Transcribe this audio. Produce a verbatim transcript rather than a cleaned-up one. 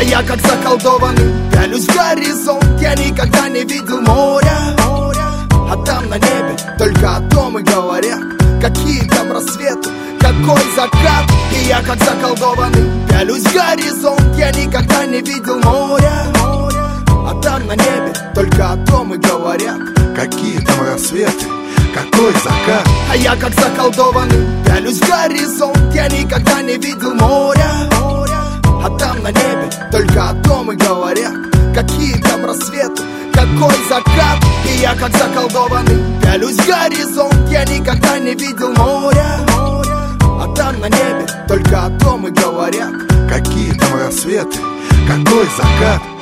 А я как заколдованный пялюсь в горизонт. Я никогда не видел моря, а там на небе только о том и говорят. Какие там рассветы, какой закат. И я как заколдованный пялюсь в горизонт. Я никогда не видел моря, а там на небе только о том и говорят. Какие там рассветы, какой закат. А я как заколдованный пялюсь в горизонт. Я никогда не видел моря, а там на небе только о том и говорят. Какие там рассветы, какой закат. И я как заколдованный пялюсь в горизонт. Я никогда не видел моря, а там на небе только о том и говорят. Какие там рассветы, какой закат.